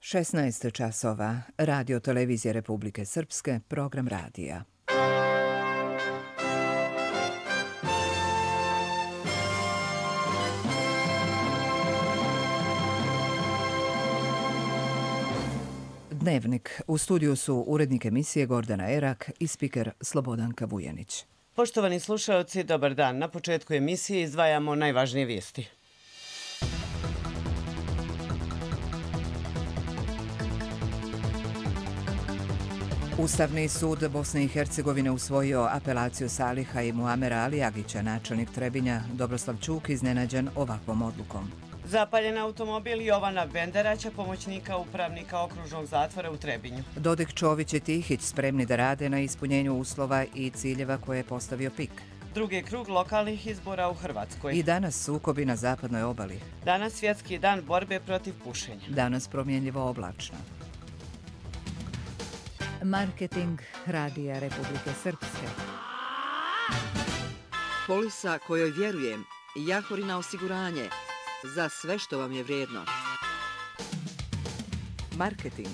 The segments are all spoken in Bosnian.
16 časova. Radio Televizije Republike Srpske, program radija. Dnevnik. U studiju su urednik emisije Gordana Erak i spiker Slobodanka Vujanić. Poštovani slušaoci, dobar dan. Na početku emisije izdvajamo najvažnije vijesti. Ustavni sud Bosne i Hercegovine usvojio apelaciju Saliha i Muamera Alijagića, načelnik Trebinja. Dobroslav Ćuk iznenađen ovakvom odlukom. Zapaljen automobil Jovana Benderaća, pomoćnika upravnika okružnog zatvora u Trebinju. Dodik, Čović i Tihić spremni da rade na ispunjenju uslova i ciljeva koje je postavio PIK. Drugi krug lokalnih izbora u Hrvatskoj. I danas sukobi na zapadnoj obali. Danas svjetski dan borbe protiv pušenja. Danas promjenljivo oblačno. Marketing Radija Republike Srpske. Polisa kojoj vjerujem, Jahorina osiguranje, za sve što vam je vrijedno. Marketing.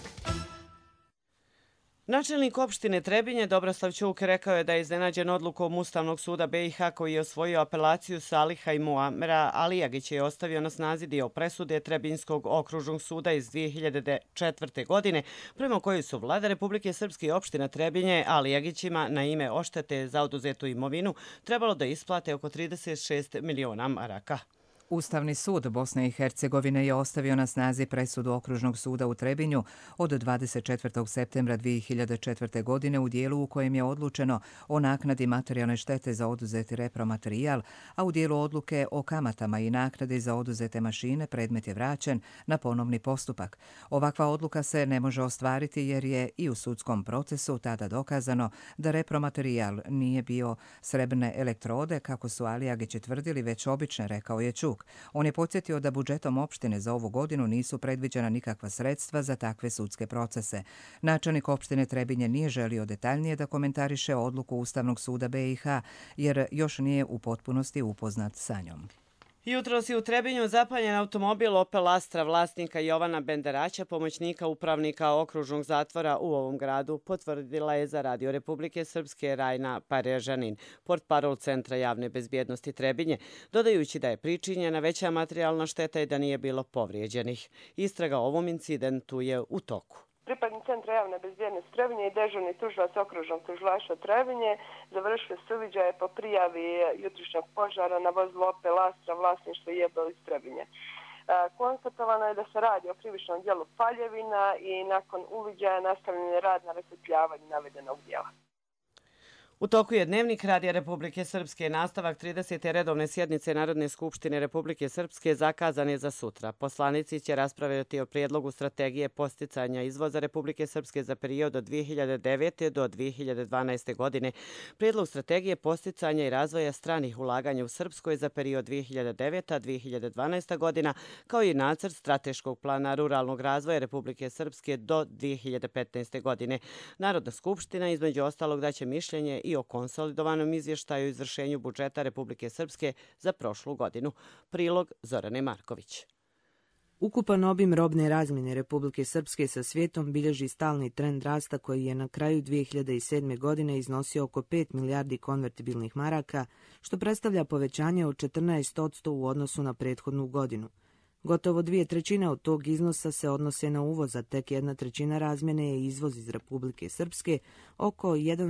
Načelnik opštine Trebinje Dobroslav Ćuk rekao je da je iznenađen odlukom Ustavnog suda BiH koji je osvojio apelaciju Saliha i Muamera Alijagića je ostavio na snazi dio presude Trebinjskog okružnog suda iz 2004. godine, prema kojoj su vlada Republike Srpske i opština Trebinje Alijagićima na ime oštete za oduzetu imovinu trebalo da isplate oko 36 miliona maraka. Ustavni sud Bosne i Hercegovine je ostavio na snazi presudu Okružnog suda u Trebinju od 24. septembra 2004. godine u dijelu u kojem je odlučeno o naknadi materijalne štete za oduzeti repromaterijal, a u dijelu odluke o kamatama i naknadi za oduzete mašine predmet je vraćen na ponovni postupak. Ovakva odluka se ne može ostvariti jer je i u sudskom procesu tada dokazano da repromaterijal nije bio srebrne elektrode, kako su Alijagići tvrdili, već obične, rekao je Ćuk. On je podsjetio da budžetom opštine za ovu godinu nisu predviđena nikakva sredstva za takve sudske procese. Načelnik opštine Trebinje nije želio detaljnije da komentariše odluku Ustavnog suda BiH jer još nije u potpunosti upoznat sa njom. Jutros je u Trebinju zapaljen automobil Opel Astra vlasnika Jovana Benderaća, pomoćnika upravnika okružnog zatvora u ovom gradu, potvrdila je za Radio Republike Srpske Rajna Parežanin, portparol Centra javne bezbjednosti Trebinje, dodajući da je pričinjena veća materijalna šteta i da nije bilo povrijeđenih. Istraga o ovom incidentu je u toku. Pripadnik Centra javne bezbjednosti Trebinje i dežurni tužilac okružnog tužilaštva Trebinje završili su uviđaje po prijavi jutrišnjeg požara na vozilu Opel Astra vlasništvo Jebel iz Trebinje. Konstatovano je da se radi o krivičnom djelu paljevina i nakon uviđaja nastavljen je rad na rasvjetljavanju navedenog djela. U toku je Dnevnik Radija Republike Srpske. Nastavak 30. redovne sjednice Narodne skupštine Republike Srpske zakazan je za sutra. Poslanici će raspravljati o prijedlogu strategije posticanja izvoza Republike Srpske za period od 2009. do 2012. godine, prijedlog strategije posticanja i razvoja stranih ulaganja u Srpskoj za period 2009-2012. godina, kao i nacrt strateškog plana ruralnog razvoja Republike Srpske do 2015. godine. Narodna skupština između ostalog daće mišljenje i o konsolidovanom izvještaju o izvršenju budžeta Republike Srpske za prošlu godinu. Prilog Zorane Marković. Ukupan obim robne razmjene Republike Srpske sa svijetom bilježi stalni trend rasta koji je na kraju 2007. godine iznosio oko 5 milijardi konvertibilnih maraka, što predstavlja povećanje od 14% u odnosu na prethodnu godinu. Gotovo 2/3 od tog iznosa se odnose na uvoz, a tek 1/3 razmjene je izvoz iz Republike Srpske, oko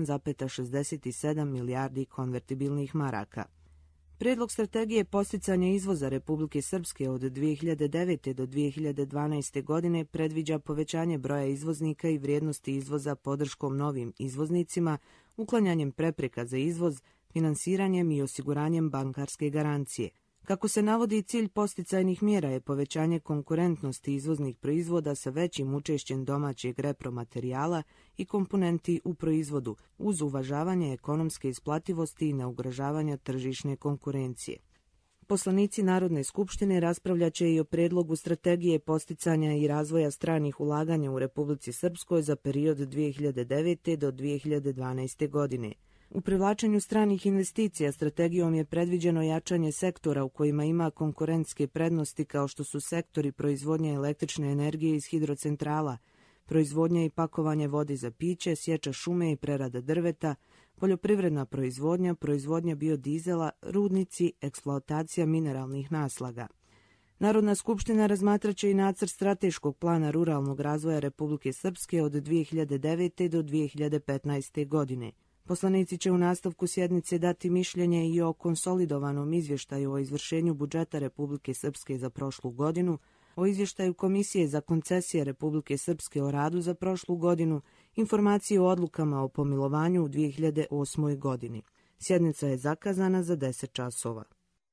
1,67 milijardi konvertibilnih maraka. Prijedlog strategije posticanja izvoza Republike Srpske od 2009. do 2012. godine predviđa povećanje broja izvoznika i vrijednosti izvoza podrškom novim izvoznicima, uklanjanjem prepreka za izvoz, finansiranjem i osiguranjem bankarske garancije. Kako se navodi, cilj posticajnih mjera je povećanje konkurentnosti izvoznih proizvoda sa većim učešćem domaćeg repromaterijala i komponenti u proizvodu, uz uvažavanje ekonomske isplativosti i neugrožavanja tržišne konkurencije. Poslanici Narodne skupštine raspravljaće i o predlogu strategije posticanja i razvoja stranih ulaganja u Republici Srpskoj za period 2009. do 2012. godine. U privlačenju stranih investicija strategijom je predviđeno jačanje sektora u kojima ima konkurentske prednosti kao što su sektori proizvodnje električne energije iz hidrocentrala, proizvodnja i pakovanje vode za piće, sječa šume i prerada drveta, poljoprivredna proizvodnja, proizvodnja biodizela, rudnici, eksploatacija mineralnih naslaga. Narodna skupština razmatraće i nacrt strateškog plana ruralnog razvoja Republike Srpske od 2009. do 2015. godine. Poslanici će u nastavku sjednice dati mišljenje i o konsolidovanom izvještaju o izvršenju budžeta Republike Srpske za prošlu godinu, o izvještaju Komisije za koncesije Republike Srpske o radu za prošlu godinu, informacije o odlukama o pomilovanju u 2008. godini. Sjednica je zakazana za 10 časova.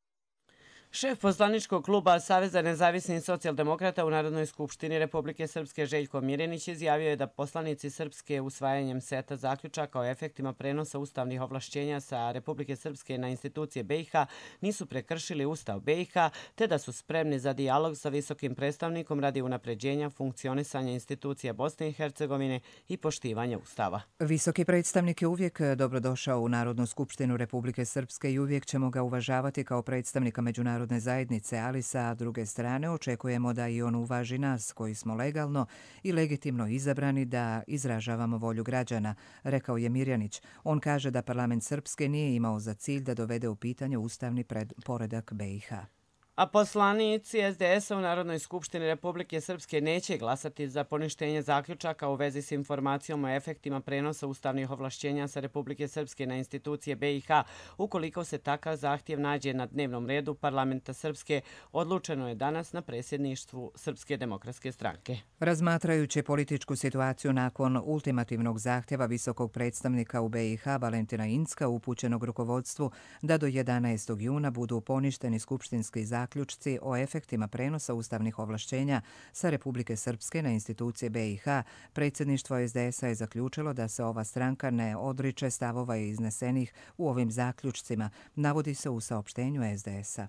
Šef poslaničkog kluba Saveza nezavisnih socijaldemokrata u Narodnoj skupštini Republike Srpske Željko Mirjanić izjavio je da poslanici Srpske usvajanjem seta zaključaka o efektima prenosa ustavnih ovlašćenja sa Republike Srpske na institucije BiH nisu prekršili Ustav BiH, te da su spremni za dijalog sa visokim predstavnikom radi unapređenja funkcionisanja institucija Bosne i Hercegovine i poštivanja Ustava. Visoki predstavnik je uvijek dobrodošao u Narodnu skupštinu Republike Srpske i uvijek ćemo ga uvažavati kao predstavnika međunarodne zajednice, ali sa druge strane očekujemo da i on uvaži nas koji smo legalno i legitimno izabrani da izražavamo volju građana, rekao je Mirjanić. On kaže da parlament Srpske nije imao za cilj da dovede u pitanje ustavni poredak BiH. A poslanici SDS-a u Narodnoj skupštini Republike Srpske neće glasati za poništenje zaključaka u vezi s informacijom o efektima prenosa ustavnih ovlašćenja sa Republike Srpske na institucije BiH, ukoliko se takav zahtjev nađe na dnevnom redu parlamenta Srpske, odlučeno je danas na predsjedništvu Srpske demokratske stranke. Razmatrajući političku situaciju nakon ultimativnog zahtjeva visokog predstavnika u BiH Valentina Incka upućenog rukovodstvu da do 11. juna budu poništeni skupštinski zaključci o efektima prenosa ustavnih ovlašćenja sa Republike Srpske na institucije BiH, predsjedništvo SDS-a je zaključilo da se ova stranka ne odriče stavova iznesenih u ovim zaključcima, navodi se u saopštenju SDS-a.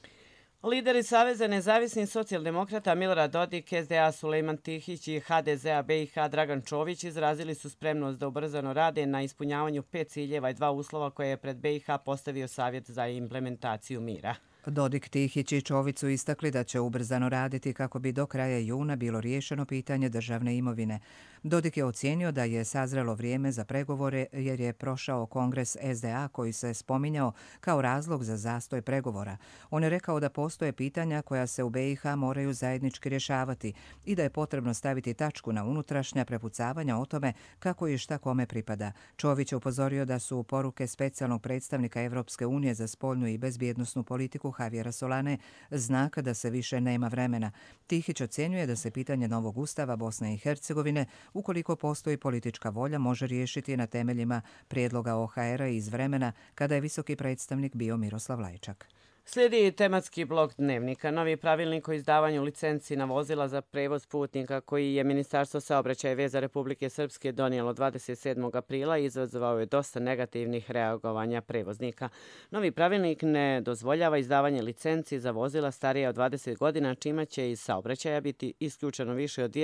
Lideri Saveza nezavisnih socijaldemokrata Milorad Dodik, SDA Sulejman Tihić i HDZ-a BiH Dragan Čović izrazili su spremnost da ubrzano rade na ispunjavanju 5 ciljeva i 2 uslova koje je pred BiH postavio Savjet za implementaciju mira. Dodik, Tihić i Čović su istakli da će ubrzano raditi kako bi do kraja juna bilo riješeno pitanje državne imovine. Dodik je ocijenio da je sazrelo vrijeme za pregovore jer je prošao kongres SDA koji se spominjao kao razlog za zastoj pregovora. On je rekao da postoje pitanja koja se u BiH moraju zajednički rješavati i da je potrebno staviti tačku na unutrašnja prepucavanja o tome kako i šta kome pripada. Čović je upozorio da su poruke specijalnog predstavnika Evropske unije za spoljnu i bezbjednosnu politiku Javiera Solane znak da se više nema vremena. Tihić ocjenjuje da se pitanje novog ustava Bosne i Hercegovine, ukoliko postoji politička volja, može riješiti na temeljima prijedloga OHR-a iz vremena kada je visoki predstavnik bio Miroslav Lajčak. Slijedi tematski blok Dnevnika. Novi pravilnik o izdavanju licenci na vozila za prevoz putnika koji je Ministarstvo saobraćaja i veza Republike Srpske donijelo 27. aprila izazvao je dosta negativnih reagovanja prevoznika. Novi pravilnik ne dozvoljava izdavanje licenci za vozila starije od 20 godina, čime će iz saobraćaja biti isključeno više od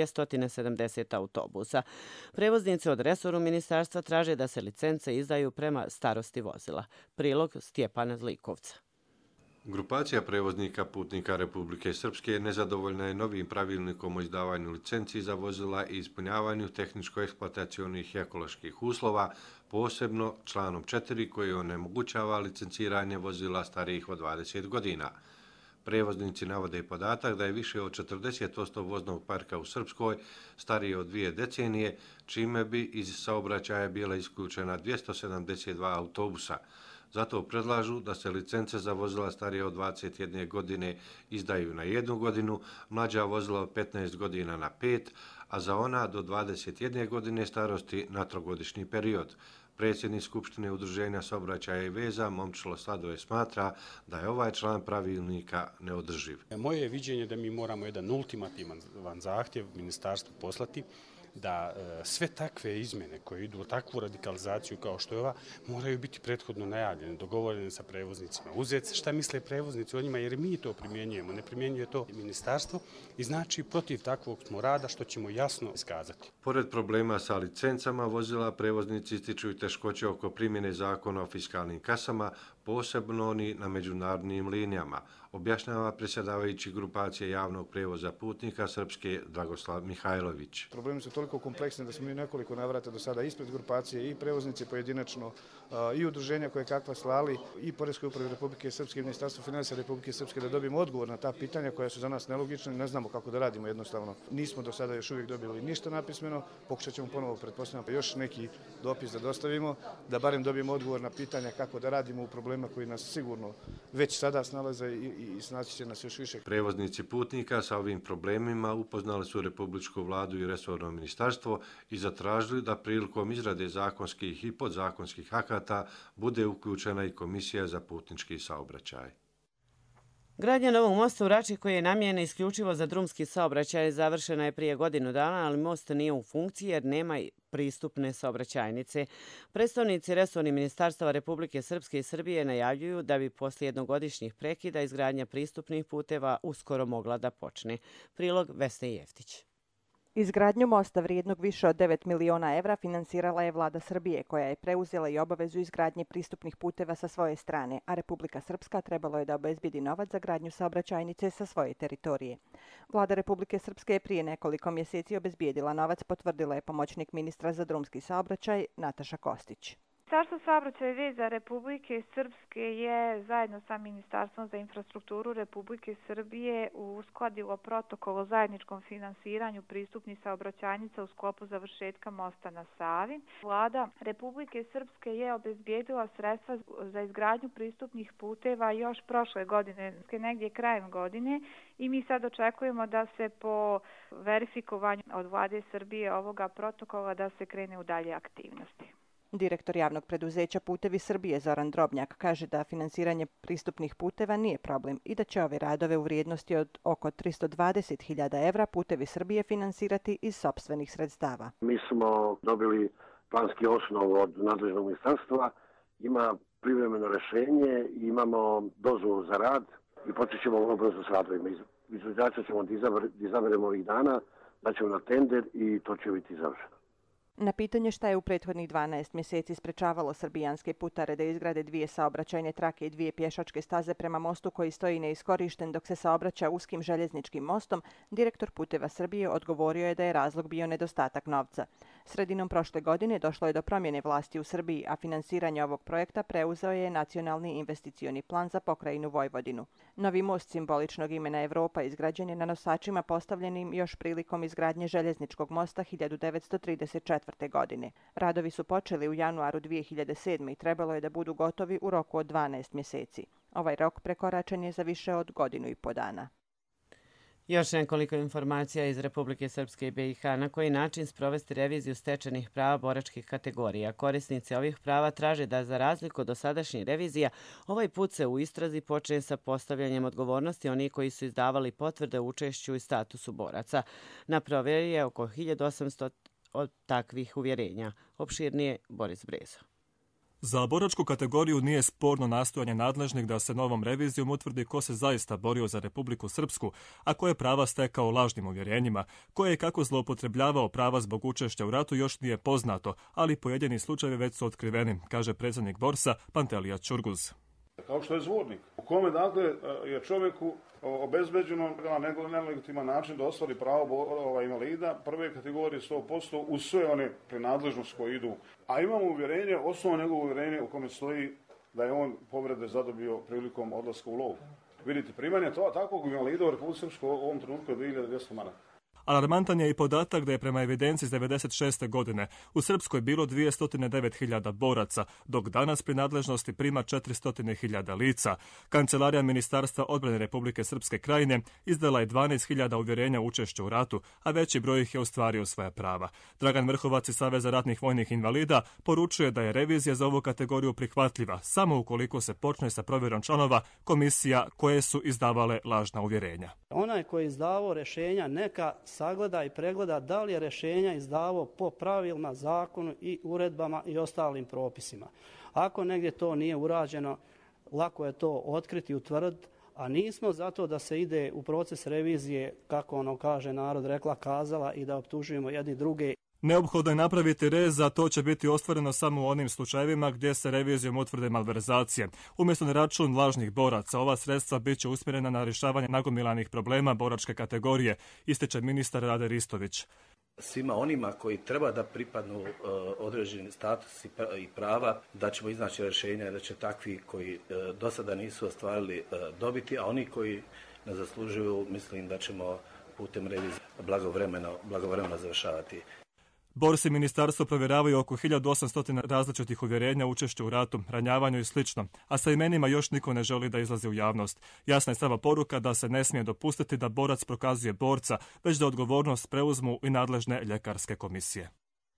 270 autobusa. Prevoznici od resoru ministarstva traže da se licence izdaju prema starosti vozila. Prilog Stjepana Zlikovca. Grupacija prevoznika putnika Republike Srpske nezadovoljna je novim pravilnikom o izdavanju licenci za vozila i ispunjavanju tehničko-eksploatacionih i ekoloških uslova, posebno članom 4 koji onemogućava licenciranje vozila starijih od 20 godina. Prevoznici navode podatak da je više od 40% voznog parka u Srpskoj starije od 2 decenije, čime bi iz saobraćaja bila isključena 272 autobusa. Zato predlažu da se licence za vozila starije od 21 godine izdaju na 1 godinu, mlađa vozila od 15 godina na 5, a za ona do 21 godine starosti na 3-godišnji period. Predsjednik Skupštine Udruženja saobraćaja i veza Momčilo Sladoje smatra da je ovaj član pravilnika neodrživ. Moje je viđenje da mi moramo jedan ultimativan zahtjev ministarstvu poslati da sve takve izmjene koje idu u takvu radikalizaciju kao što je ova, moraju biti prethodno najavljene, dogovorene sa prevoznicima. Uzeti šta misle prevoznici o njima, jer mi to primjenjujemo, ne primjenjuje to ministarstvo i znači protiv takvog smo rada što ćemo jasno iskazati. Pored problema sa licencama vozila, prevoznici ističu i teškoće oko primjene zakona o fiskalnim kasama, posebno oni na međunarodnim linijama, objašnjava predsjedavajući grupacije javnog prevoza putnika Srpske Dragoslav Mihajlović. Problemi su toliko kompleksni da smo mi nekoliko navrata do sada ispred grupacije i prevoznici pojedinačno i udruženja koje kakva slali i Poreskoj upravi Republike Srpske i Ministarstvo financija Republike Srpske da dobijemo odgovor na ta pitanja koja su za nas nelogična i ne znamo kako da radimo jednostavno. Nismo do sada još uvijek dobili ništa napismeno, pokušat ćemo ponovo pretpostavljamo još neki dopis da dostavimo, da barem dobijemo odgovor na pitanja kako da radimo u problema koji nas sigurno već sada snalaze i snaći će nas još više. Prevoznici putnika sa ovim problemima upoznali su Republičku vladu i resorno ministarstvo i zatražili da prilikom izrade zakonskih i podzakonskih akata bude uključena i Komisija za putnički saobraćaj. Gradnja novog mosta u Rači koji je namijenjen isključivo za drumski saobraćaj završena je prije godinu dana, ali most nije u funkciji jer nema pristupne saobraćajnice. Predstavnici resornih ministarstava Republike Srpske i Srbije najavljuju da bi poslije jednogodišnjih prekida izgradnja pristupnih puteva uskoro mogla da počne. Prilog Vesne Jeftić. Izgradnju mosta vrijednog više od 9 miliona evra finansirala je vlada Srbije, koja je preuzela i obavezu izgradnje pristupnih puteva sa svoje strane, a Republika Srpska trebalo je da obezbedi novac za gradnju saobraćajnice sa svoje teritorije. Vlada Republike Srpske je prije nekoliko mjeseci obezbijedila novac, potvrdila je pomoćnik ministra za drumski saobraćaj Nataša Kostić. Ministarstvo saobraćaja i veza Republike Srpske je zajedno sa Ministarstvom za infrastrukturu Republike Srbije uskladilo protokol o zajedničkom finansiranju pristupnih saobraćajnica u sklopu završetka mosta na Savi. Vlada Republike Srpske je obezbijedila sredstva za izgradnju pristupnih puteva još prošle godine, negdje krajem godine, i mi sad očekujemo da se po verifikovanju od vlade Srbije ovoga protokola da se krene u dalje aktivnosti. Direktor javnog preduzeća Putevi Srbije Zoran Drobnjak kaže da finansiranje pristupnih puteva nije problem i da će ove radove u vrijednosti od oko 320.000 evra Putevi Srbije finansirati iz sopstvenih sredstava. Mi smo dobili planski osnov od nadležnog ministarstva, ima privremeno rješenje, imamo dozvolu za rad i počet ćemo vrlo brzo s radovima. Izvođača ćemo da izaberemo ovih dana, da ćemo na tender i to će biti završeno. Na pitanje šta je u prethodnih 12 mjeseci sprečavalo srbijanske putare da izgrade 2 saobraćajne trake i 2 pješačke staze prema mostu koji stoji neiskorišten dok se saobraća uskim željezničkim mostom, direktor Puteva Srbije odgovorio je da je razlog bio nedostatak novca. Sredinom prošle godine došlo je do promjene vlasti u Srbiji, a finansiranje ovog projekta preuzeo je Nacionalni investicioni plan za pokrajinu Vojvodinu. Novi most simboličnog imena Evropa izgrađen je na nosačima postavljenim još prilikom izgradnje željezničkog mosta 1934. godine. Radovi su počeli u januaru 2007. i trebalo je da budu gotovi u roku od 12 mjeseci. Ovaj rok prekoračen je za više od godinu i po dana. Još nekoliko informacija iz Republike Srpske i BiH na koji način sprovesti reviziju stečenih prava boračkih kategorija. Korisnici ovih prava traže da za razliku od dosadašnjih revizija ovaj put se u istrazi počne sa postavljanjem odgovornosti onih koji su izdavali potvrde o učešću i statusu boraca. Na provjeri je oko 1800 od takvih uvjerenja. Opširnije Boris Brezo. Za boračku kategoriju nije sporno nastojanje nadležnih da se novom revizijom utvrdi ko se zaista borio za Republiku Srpsku, a koje prava stekao lažnim uvjerenjima, koje je kako zloupotrebljavao prava zbog učešća u ratu još nije poznato, ali pojedini slučajevi već su otkriveni, kaže predsjednik Borsa Pantelija Ćurguz. Kao što je zvornik, u kome dakle je čovjeku obezbeđeno na nelegitiman način da ostvari pravo invalida prve kategorije 100% uz sve one prenadležnosti koje idu. A imamo uvjerenje, osnovno njegovo uvjerenje u kome stoji da je on povrede zadobio prilikom odlaska u lov. Vidite, primanje takvog invalida u Republici Srpskoj u ovom trenutku je 2200 maraka. Alarmantan je i podatak da je prema evidenciji iz 1996. godine u Srpskoj bilo 209.000 boraca, dok danas pri nadležnosti prima 400.000 lica. Kancelarija Ministarstva odbrane Republike Srpske krajine izdala je 12.000 uvjerenja o učešću u ratu, a veći broj ih je ostvario svoja prava. Dragan Vrhovac iz Saveza ratnih vojnih invalida poručuje da je revizija za ovu kategoriju prihvatljiva, samo ukoliko se počne sa provjerom članova komisija koje su izdavale lažna uvjerenja. Onaj koji je izdavao rješenja neka sagleda i pregleda da li je rješenja izdavao po pravilima, zakonu i uredbama i ostalim propisima. Ako negdje to nije urađeno, lako je to otkriti i utvrditi, a nismo zato da se ide u proces revizije, kako ono kaže narod, rekla, kazala, i da optužujemo jedni druge. Neophodno je napraviti rez, a to će biti ostvareno samo u onim slučajevima gdje se revizijom utvrde malverzacije. Umjesto na račun lažnih boraca, ova sredstva bit će usmjerena na rješavanje nagomilanih problema boračke kategorije, ističe ministar Rade Ristović. Svima onima koji treba da pripadnu određeni status i prava, da ćemo iznaći rješenja, da će takvi koji do sada nisu ostvarili dobiti, a oni koji ne zaslužuju, mislim da ćemo putem revizije blagovremeno završavati. Borci ministarstvo provjeravaju oko 1800 različitih uvjerenja, učešća u ratu, ranjavanju i sl., a sa imenima još niko ne želi da izlazi u javnost. Jasna je stava poruka da se ne smije dopustiti da borac prokazuje borca, već da odgovornost preuzmu i nadležne ljekarske komisije.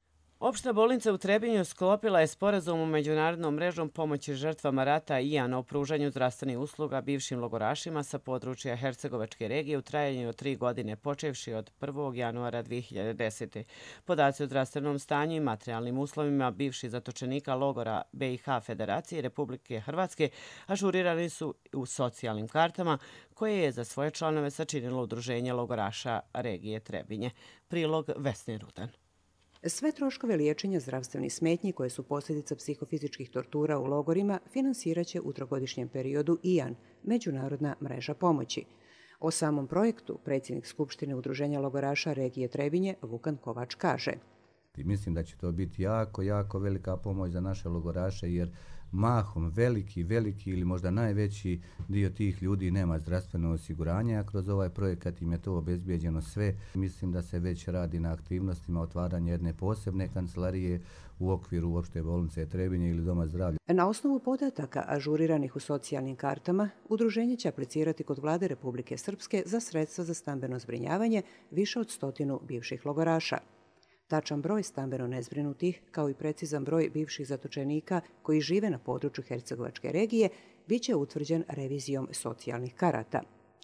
Opšta bolnica u Trebinju sklopila je sporazum u međunarodnom mrežom pomoći žrtvama rata IAN o pružanju zdravstvenih usluga bivšim logorašima sa područja Hercegovačke regije u trajanju od 3 godine, počevši od 1. januara 2010. Podaci o zdravstvenom stanju i materijalnim uslovima bivših zatočenika logora BiH Federacije i Republike Hrvatske ažurirani su u socijalnim kartama koje je za svoje članove sačinilo Udruženje logoraša regije Trebinje. Prilog Vesne Rudan. Sve troškove liječenja zdravstvenih smetnji koje su posljedica psihofizičkih tortura u logorima financiraće u trogodišnjem periodu IAN, Međunarodna mreža pomoći. O samom projektu predsjednik Skupštine Udruženja logoraša regije Trebinje Vukan Kovač kaže: Mislim da će to biti jako velika pomoć za naše logoraše, jer mahom veliki ili možda najveći dio tih ljudi nema zdravstveno osiguranje, a kroz ovaj projekat im je to obezbijeđeno sve. Mislim da se već radi na aktivnostima otvaranja jedne posebne kancelarije u okviru opšte bolnice Trebinje ili Doma zdravlja. Na osnovu podataka ažuriranih u socijalnim kartama, udruženje će aplicirati kod Vlade Republike Srpske za sredstva za stambeno zbrinjavanje više od 100 bivših logoraša. Tačan broj stambeno nezbrinutih, kao i precizan broj bivših zatočenika koji žive na području Hercegovačke regije, bit će utvrđen revizijom socijalnih karata.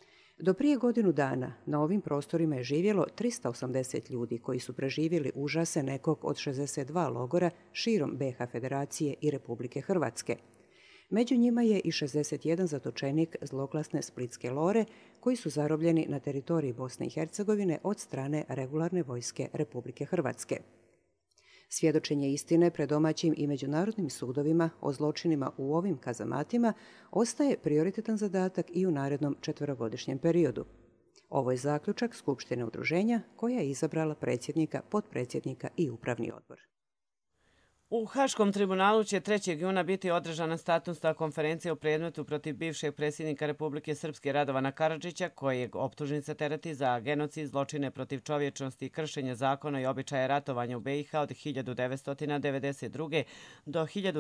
Do prije godinu dana na ovim prostorima je živjelo 380 ljudi koji su preživjeli užase nekog od 62 logora širom BiH Federacije i Republike Hrvatske. Među njima je i 61 zatočenik zloglasne Splitske Lore koji su zarobljeni na teritoriji Bosne i Hercegovine od strane regularne vojske Republike Hrvatske. Svjedočenje istine pred domaćim i međunarodnim sudovima o zločinima u ovim kazamatima ostaje prioritetan zadatak i u narednom 4-godišnjem periodu. Ovo je zaključak Skupštine udruženja koja je izabrala predsjednika, potpredsjednika i upravni odbor. U Haškom tribunalu će 3. juna biti održana statusna konferencija u predmetu protiv bivšeg predsjednika Republike Srpske Radovana Karadžića, kojeg optužnica tereti za genocid, zločine protiv čovječnosti i kršenje zakona i običaja ratovanja u BiH od 1992. do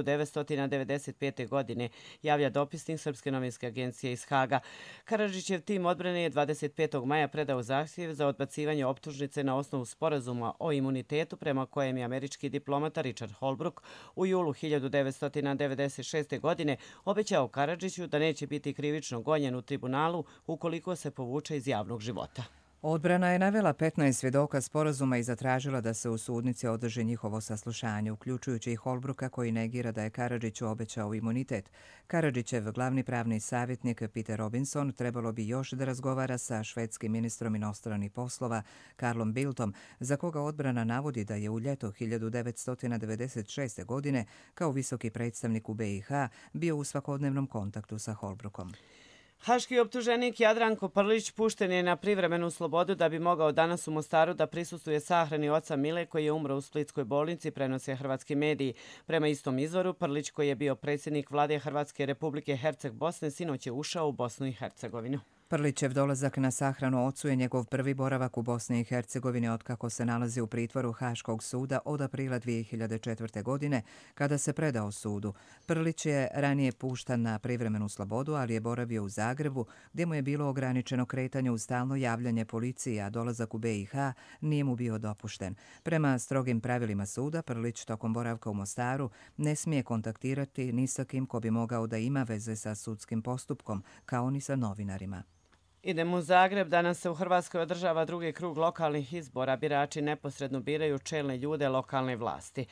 1995. godine, javlja dopisnik Srpske novinske agencije iz Haga. Karadžićev tim odbrane je 25. maja predao zahtjev za odbacivanje optužnice na osnovu sporazuma o imunitetu prema kojem je američki diplomata Richard Holbrooke u julu 1996. godine obećao Karadžiću da neće biti krivično gonjen u tribunalu ukoliko se povuče iz javnog života. Odbrana je navela 15 svjedoka sporazuma i zatražila da se u sudnici održi njihovo saslušanje, uključujući i Holbrooka koji negira da je Karadžiću obećao imunitet. Karadžićev glavni pravni savjetnik Peter Robinson trebalo bi još da razgovara sa švedskim ministrom inostranih poslova Carlom Bildtom, za koga odbrana navodi da je u ljeto 1996. godine kao visoki predstavnik u BiH bio u svakodnevnom kontaktu sa Holbrookom. Haški optuženik Jadranko Prlić pušten je na privremenu slobodu da bi mogao danas u Mostaru da prisustvuje sahrani oca Mile koji je umro u Splitskoj bolnici, prenose hrvatski mediji. Prema istom izvoru, Prlić koji je bio predsjednik vlade Hrvatske Republike Herceg-Bosne sinoć je ušao u Bosnu i Hercegovinu. Prlićev dolazak na sahranu ocu je njegov prvi boravak u Bosni i Hercegovini otkako se nalazi u pritvoru Haškog suda od aprila 2004. godine, kada se predao sudu. Prlić je ranije puštan na privremenu slobodu, ali je boravio u Zagrebu, gdje mu je bilo ograničeno kretanje uz stalno javljanje policije, a dolazak u BiH nije mu bio dopušten. Prema strogim pravilima suda, Prlić tokom boravka u Mostaru ne smije kontaktirati ni sa kim ko bi mogao da ima veze sa sudskim postupkom, kao ni sa novinarima. Idemo u Zagreb. Danas se u Hrvatskoj održava drugi krug lokalnih izbora. Birači neposredno biraju čelne ljude lokalne vlasti.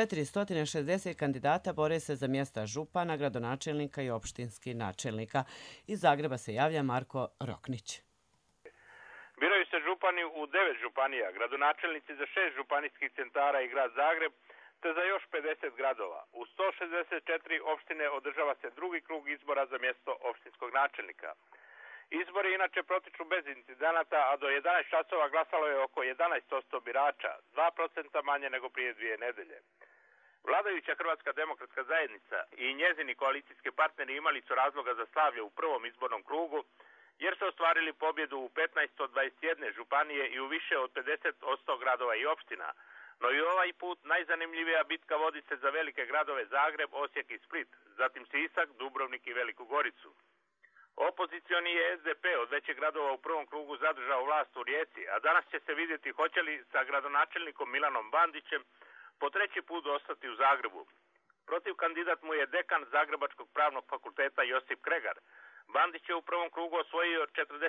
460 kandidata bore se za mjesta župana, gradonačelnika i opštinskih načelnika. Iz Zagreba se javlja Marko Roknić. Biraju se župani u 9 županija, gradonačelnici za 6 županijskih centara i grad Zagreb, te za još 50 gradova. U 164 opštine održava se drugi krug izbora za mjesto opštinskog načelnika. Izbori inače protiču bez incidenata, a do 11 časova glasalo je oko 11% birača, 2% manje nego prije 2 nedelje. Vladajuća Hrvatska demokratska zajednica i njezini koalicijski partneri imali su razloga za slavlje u prvom izbornom krugu, jer su ostvarili pobjedu u 15 od 21 županije i u više od 50% gradova i opština. No i ovaj put najzanimljivija bitka vodi se za velike gradove Zagreb, Osijek i Split, zatim Sisak, Dubrovnik i Veliku Goricu. Opozicioni je SDP od većih gradova u prvom krugu zadržao vlast u Rijeci, a danas će se vidjeti hoće li sa gradonačelnikom Milanom Bandićem po treći put ostati u Zagrebu. Protiv kandidat mu je dekan Zagrebačkog pravnog fakulteta Josip Kregar. Bandić je u prvom krugu osvojio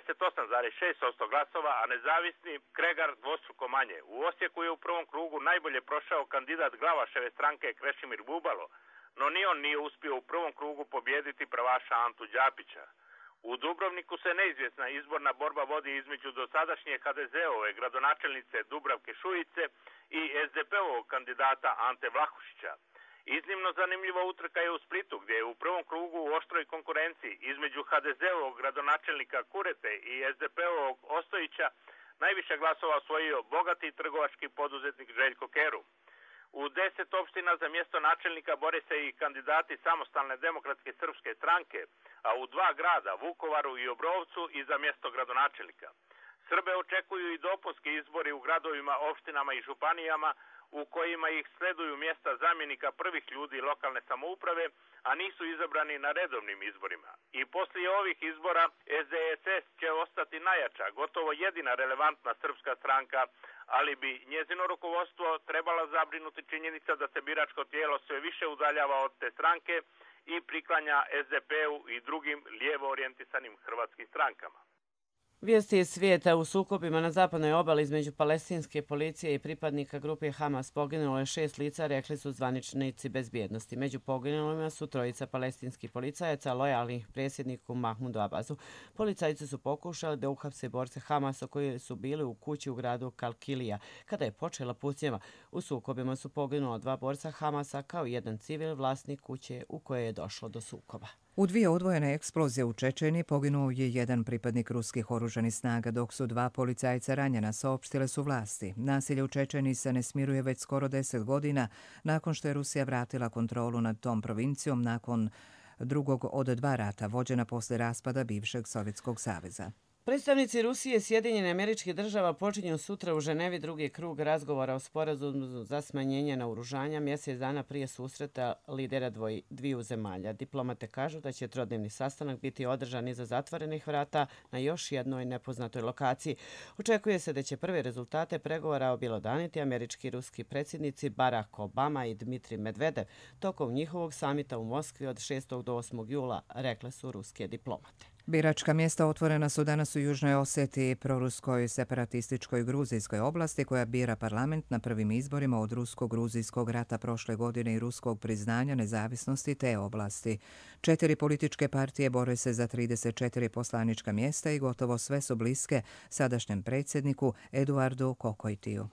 48,6% glasova, a nezavisni Kregar dvostruko manje. U Osijeku je u prvom krugu najbolje prošao kandidat Glavaševe stranke Krešimir Bubalo, no ni on nije uspio u prvom krugu pobijediti prvaša Antu Đapića. U Dubrovniku se neizvjesna izborna borba vodi između dosadašnje HDZ-ove gradonačelnice Dubravke Šuice i SDP-ovog kandidata Ante Vlahušića. Iznimno zanimljiva utrka je u Splitu, gdje je u prvom krugu u oštroj konkurenciji između HDZ-ovog gradonačelnika Kurete i SDP-ovog Ostojića najviše glasova osvojio bogati trgovački poduzetnik Željko Kerum. U 10 opština za mjesto načelnika bore se i kandidati Samostalne demokratske srpske stranke, a u 2 grada, Vukovaru i Obrovcu, i za mjesto gradonačelnika. Srbe očekuju i dopunski izbori u gradovima, opštinama i županijama u kojima ih sleduju mjesta zamjenika prvih ljudi lokalne samouprave, a nisu izabrani na redovnim izborima. I poslije ovih izbora SDSS će ostati najjača, gotovo jedina relevantna srpska stranka, ali bi njezino rukovodstvo trebala zabrinuti činjenica da se biračko tijelo sve više udaljava od te stranke i priklanja SDP-u i drugim lijevo orijentisanim hrvatskim strankama. Vijesti iz svijeta. U sukobima na zapadnoj obali između palestinske policije i pripadnika grupe Hamas poginulo je 6 lica, rekli su zvaničnici bezbjednosti. Među poginulima su 3 palestinskih policajaca lojalnih predsjedniku Mahmudu Abazu. Policajci su pokušali da uhapse borce Hamasa koji su bili u kući u gradu Kalkilija kada je počela pucnjava. U sukobima su poginula 2 borca Hamasa kao i 1 civil vlasnik kuće u kojoj je došlo do sukoba. U 2 odvojene eksplozije u Čečeni poginuo je 1 pripadnik ruskih oružanih snaga, dok su 2 policajca ranjena, saopštile su vlasti. Nasilje u Čečeni se ne smiruje već skoro 10 godina nakon što je Rusija vratila kontrolu nad tom provincijom nakon drugog od 2 rata vođena posle raspada bivšeg Sovjetskog saveza. Predstavnici Rusije i Sjedinjenih Američkih Država počinju sutra u Ženevi drugi krug razgovora o sporazumu za smanjenje naoružanja mjesec dana prije susreta lidera dviju zemalja. Diplomate kažu da će trodnevni sastanak biti održan iza zatvorenih vrata na još jednoj nepoznatoj lokaciji. Očekuje se da će prve rezultate pregovora objelodaniti američki i ruski predsjednici Barack Obama i Dmitrij Medvedev tokom njihovog samita u Moskvi od 6. do 8. jula, rekle su ruske diplomate. Biračka mjesta otvorena su danas u Južnoj Osetiji, proruskoj separatističkoj gruzijskoj oblasti koja bira parlament na prvim izborima od rusko-gruzijskog rata prošle godine i ruskog priznanja nezavisnosti te oblasti. 4 političke partije bore se za 34 poslanička mjesta i gotovo sve su bliske sadašnjem predsjedniku Eduardu Kokojtiju.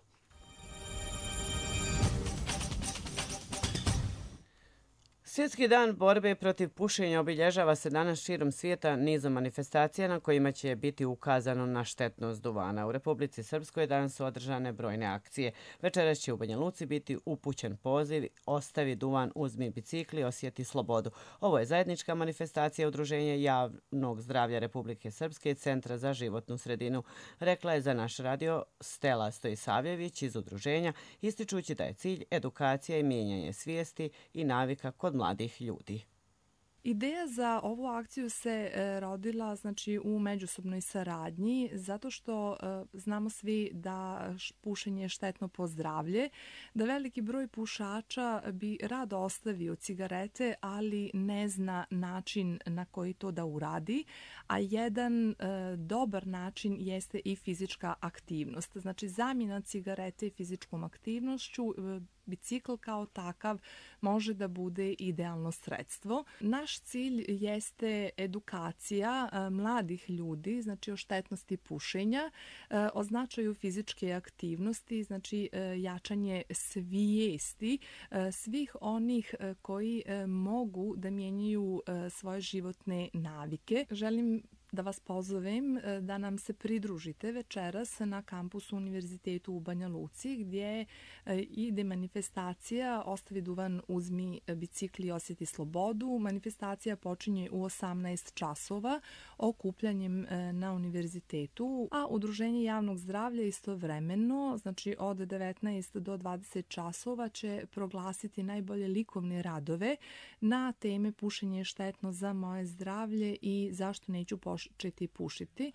Svjetski dan borbe protiv pušenja obilježava se danas širom svijeta nizom manifestacija na kojima će biti ukazano na štetnost duvana. U Republici Srpskoj danas su održane brojne akcije. Večeras će u Banja Luci biti upućen poziv Ostavi duvan, uzmi bicikli, osjeti slobodu. Ovo je zajednička manifestacija Udruženja javnog zdravlja Republike Srpske i Centra za životnu sredinu, rekla je za naš radio Stela Stojisavljević iz udruženja, ističući da je cilj edukacija i mijenjanje svijesti i navika kod mladih ljudi. Ideja za ovu akciju se rodila u međusobnoj saradnji zato što znamo svi da pušenje je štetno po zdravlje, da veliki broj pušača bi rado ostavio cigarete, ali ne zna način na koji to da uradi, a jedan dobar način jeste i fizička aktivnost. Znači zamjena cigarete fizičkom aktivnošću, bicikl kao takav može da bude idealno sredstvo. Naš cilj jeste edukacija mladih ljudi, znači o štetnosti pušenja, o značaju fizičke aktivnosti, znači jačanje svijesti svih onih koji mogu da mijenjaju svoje životne navike. Želim da vas pozovem da nam se pridružite večeras na kampusu Univerzitetu u Banja Luci, gdje ide manifestacija Ostavi duvan, uzmi bicikl i osjeti slobodu. Manifestacija počinje u 18 časova okupljanjem na univerzitetu, a Udruženje javnog zdravlja istovremeno, znači od 19 do 20 časova, će proglasiti najbolje likovne radove na teme pušenje je štetno za moje zdravlje i zašto neću početi pušiti.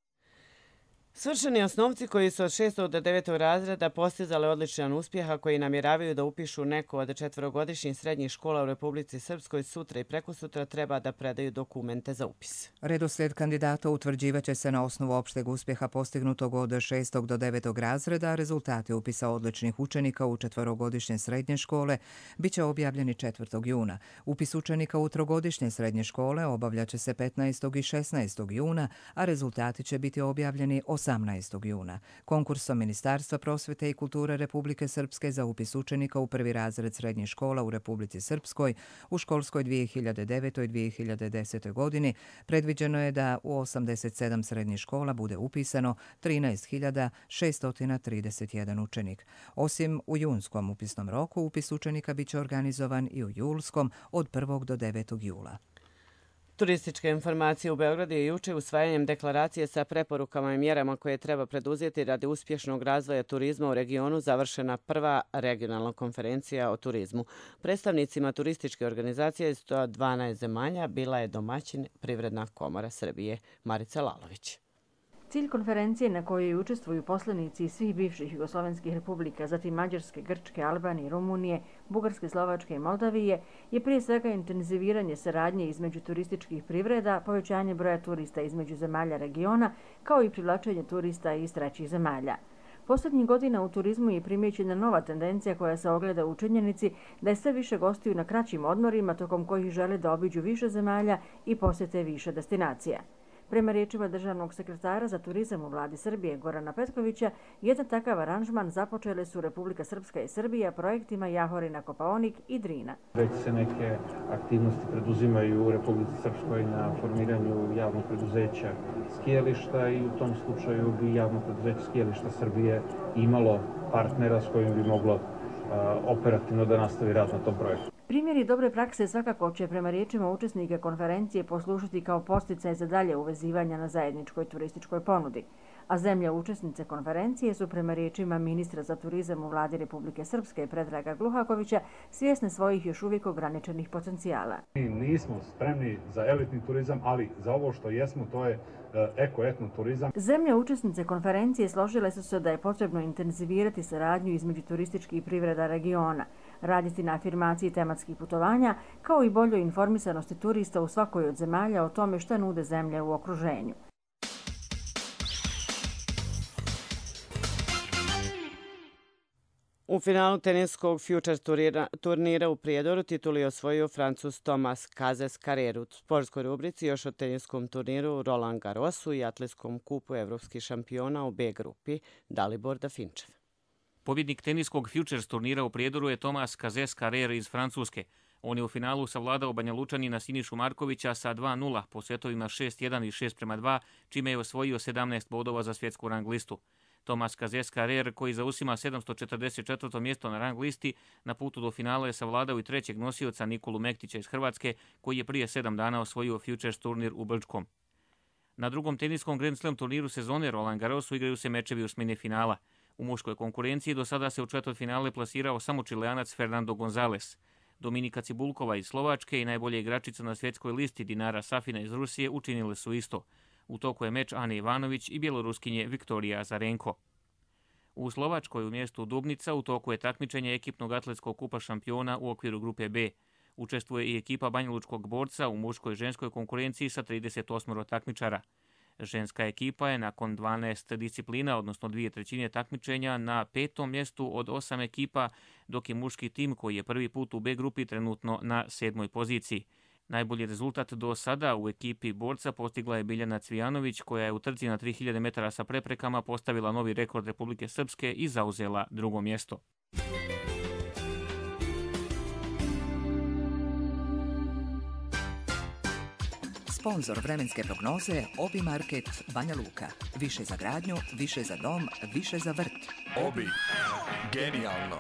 Svršeni osnovci koji su od 6. do 9. razreda postizali odličan uspjeh, a koji namjeravaju da upišu neku od 4-godišnjih srednjih škola u Republici Srpskoj, sutra i prekosutra treba da predaju dokumente za upis. Redoslijed kandidata utvrđivaće se na osnovu opšteg uspjeha postignutog od 6. do 9. razreda, a rezultati upisa odličnih učenika u 4-godišnje srednje škole biće objavljeni 4. juna. Upis učenika u 3-godišnje srednje škole obavljaće se 15. i 16. juna, a rezultati će biti objavljeni 18. juna. Konkursom Ministarstva prosvete i kulture Republike Srpske za upis učenika u 1. razred srednjih škola u Republici Srpskoj u školskoj 2009. i 2010. godini predviđeno je da u 87 srednjih škola bude upisano 13.631 učenik. Osim u junskom upisnom roku, upis učenika biće organizovan i u julskom od 1. do 9. jula. Turističke informacije u Beogradu je juče usvajanjem deklaracije sa preporukama i mjerama koje treba preduzeti radi uspješnog razvoja turizma u regionu završena prva regionalna konferencija o turizmu. Predstavnicima turističke organizacije iz 112 zemalja bila je domaćin Privredna komora Srbije. Marica Lalović. Cilj konferencije na kojoj učestvuju poslanici iz svih bivših jugoslovenskih republika, zatim Mađarske, Grčke, Albanije, Rumunije, Bugarske, Slovačke i Moldavije, je prije svega intenziviranje saradnje između turističkih privreda, povećanje broja turista između zemalja regiona, kao i privlačenje turista iz trećih zemalja. Posljednjih godina u turizmu je primijećena nova tendencija koja se ogleda u činjenici da je sve više gostiju na kraćim odmorima tokom kojih žele da obiđu više zemalja i posjete više destinacija. Prema riječima državnog sekretara za turizam u vladi Srbije Gorana Petkovića, jedan takav aranžman započele su Republika Srpska i Srbija projektima Jahorina, Kopaonik i Drina. Već se neke aktivnosti preduzimaju u Republici Srpskoj na formiranju javnog preduzeća skijališta i u tom slučaju bi javno preduzeće skijališta Srbije imalo partnera s kojim bi moglo operativno da nastavi rad na tom projektu. Primjeri dobre prakse svakako će prema riječima učesnika konferencije poslužiti kao podsticaj za dalje uvezivanja na zajedničkoj turističkoj ponudi. A zemlje učesnice konferencije su prema riječima ministra za turizam u vladi Republike Srpske Predraga Gluhakovića svjesne svojih još uvijek ograničenih potencijala. Mi nismo spremni za elitni turizam, ali za ovo što jesmo, to je eko-etno turizam. Zemlje učesnice konferencije složile su se da je potrebno intenzivirati saradnju između turističkih privreda regiona, raditi na afirmaciji tematskih putovanja, kao i boljoj informisanosti turista u svakoj od zemalja o tome šta nude zemlje u okruženju. U finalu teniskog Futures turnira u Prijedoru titul je osvojio Francuz Thomas Kazes Carrer. U sportskoj rubrici još o teniskom turniru Roland Garrosu i atletskom kupu evropskih šampiona u B grupi Dalibor Dafinčev. Pobjednik teniskog Futures turnira u Prijedoru je Thomas Kazes Carrer iz Francuske. On je u finalu savladao Banja Lučanina Sinišu Markovića sa 2:0 po setovima 6:1 i 6:2, čime je osvojio 17 bodova za svjetsku rang listu. Thomas Kazes Carrer, koji zauzima 744. mjesto na rang listi, na putu do finala je savladao i trećeg nosioca Nikolu Mektića iz Hrvatske, koji je prije 7 dana osvojio Futures turnir u Brčkom. Na drugom teniskom Grand Slam turniru sezone Roland Garrosu igraju se mečevi osmine finala. U muškoj konkurenciji do sada se u četvrtfinale plasirao samo Čileanac Fernando González. Dominika Cibulkova iz Slovačke i najbolja igračica na svjetskoj listi Dinara Safina iz Rusije učinile su isto. U toku je meč Ane Ivanović i bjeloruskinje Viktorija Azarenko. U Slovačkoj u mjestu Dubnica u toku je takmičenje ekipnog atletskog kupa šampiona u okviru grupe B. Učestvuje i ekipa banjalučkog borca u muškoj i ženskoj konkurenciji sa 38 takmičara. Ženska ekipa je nakon 12 disciplina, odnosno 2/3 takmičenja, na 5. mjestu od 8 ekipa, dok je muški tim koji je prvi put u B grupi trenutno na 7. poziciji. Najbolji rezultat do sada u ekipi borca postigla je Biljana Cvijanović, koja je u trci na 3000 metara sa preprekama postavila novi rekord Republike Srpske i zauzela 2. mjesto. Sponzor vremenske prognoze Obi Market Banja Luka. Više za gradnju, više za dom, više za vrt. Obi. Genijalno.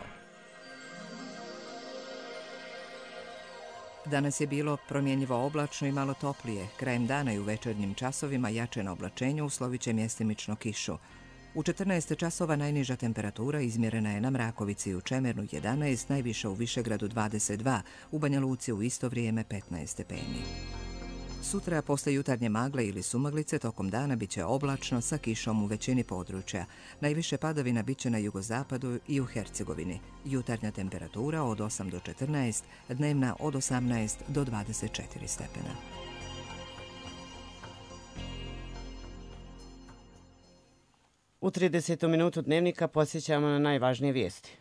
Danas je bilo promjenjivo oblačno i malo toplije. Krajem dana i u večernjim časovima jače na oblačenju uslovit će mjestimično kišu. U 14 časova najniža temperatura izmjerena je na Mrakovici u Čemernu 11, najviše u Višegradu 22, u Banja Luci u isto vrijeme 15 stepeni. Sutra, posle jutarnje magle ili sumaglice, tokom dana biće oblačno sa kišom u većini područja. Najviše padavina biće na jugozapadu i u Hercegovini. Jutarnja temperatura od 8 do 14, dnevna od 18 do 24 stepena. U 30. minutu dnevnika posjećamo na najvažnije vijesti.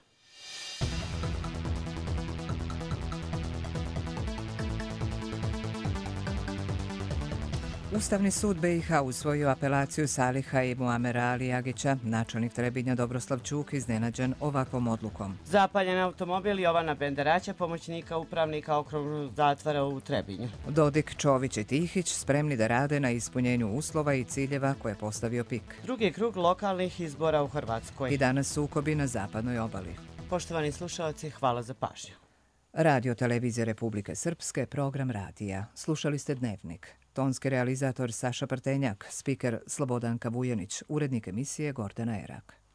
Ustavni sud BiH usvojio apelaciju Saliha i Muamera Ali Agića. Načelnik Trebinja Dobroslav Čuk iznenađen ovakvom odlukom. Zapaljen automobil Jovana Benderaća, pomoćnika upravnika okružnog zatvora u Trebinju. Dodik, Čović i Tihić spremni da rade na ispunjenju uslova i ciljeva koje je postavio PIK. Drugi krug lokalnih izbora u Hrvatskoj. I danas sukobi na zapadnoj obali. Poštovani slušalci, hvala za pažnju. Radio Televizije Republike Srpske, program radija. Slušali ste Dnevnik. Tonski realizator Saša Prtenjak, spiker Slobodanka Vujanić, urednik emisije Gordana Erak.